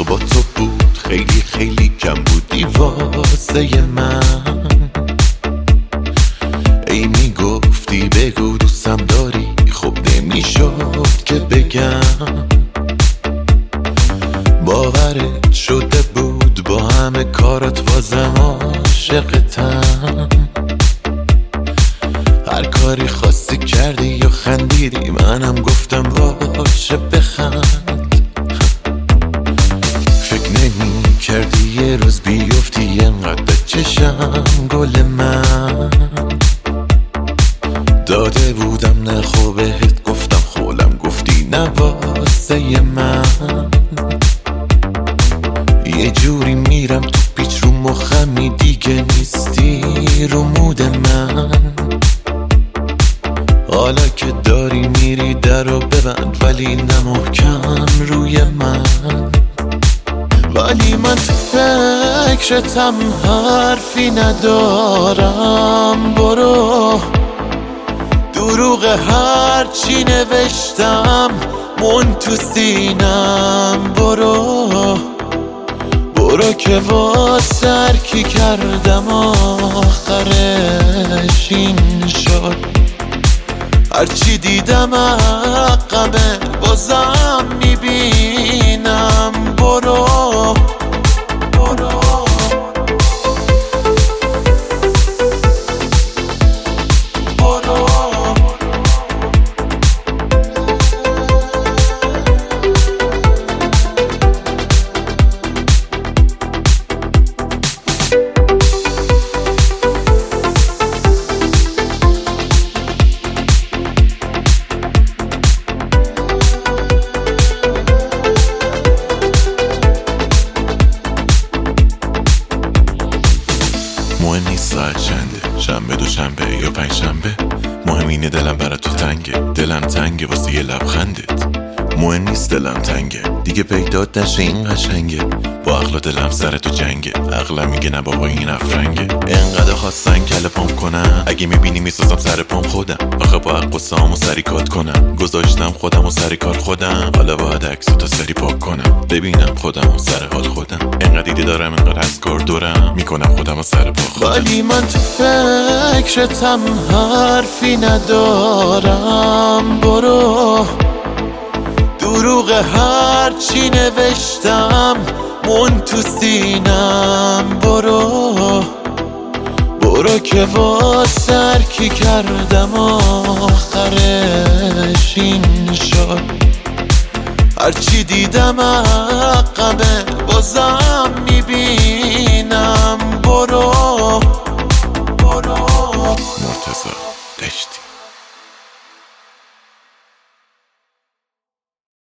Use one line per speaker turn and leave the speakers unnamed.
با تو بود خیلی خیلی کم بودی واسه من. ای میگفتی بگو دوستم داری، خب نمیشد که بگم. باورت شده بود با همه کارات بازم عاشقتم. هر کاری خواستی کردی یا خندیدی، منم گفتم باشه بخند. فکر نمی کردی یه روز بیفتی انقدر چشم گل من. داده بودم نه خوبهت گفتم خولم، گفتی نه واسه من. یه جوری میرم تو پیچ رو مخمی، دیگه نیستی رو مود من. حالا که داری میری درو ببند، ولی نمحکم روی من. ولی من تو فکرتم حرفی ندارم، برو. دروغ هرچی نوشتم مون تو سینم، برو. برو که واسه هر کی کردم آخرش این شد. هرچی دیدم عقبه بازم میبینم، برو. مهم نیست ساعت چنده، شنبه دوشنبه یا پنج شنبه. مهم اینه دلم برا تو تنگه، دلم تنگه واسه یه لبخندت. مهم نیست دلم تنگه دیگه پیدات نشه این قشنگه. با عقل و دلم سر تو جنگه، عقلم میگه نه بابا این افرنگه. انقدر خواستن کله پام کنم، اگه میبینی میسازم سر پام خودم. آخه با عقل سامو سری کات کنم، گذاشتم خودم و سری کار خودم. حالا باید عکسو تا سری پاک کنم، ببینم خودم و سر حال خودم. انقدر دیده دارم انقدر از کار دورم، میکنم خودم و سر پا خودم. ولی من تو فکرتم حرفی ندارم، برو. دروغ هرچی نوشتم مون تو سینم، برو. برو که واسه هر کی کردم آخرش این شد. هرچی دیدم عقبه بازم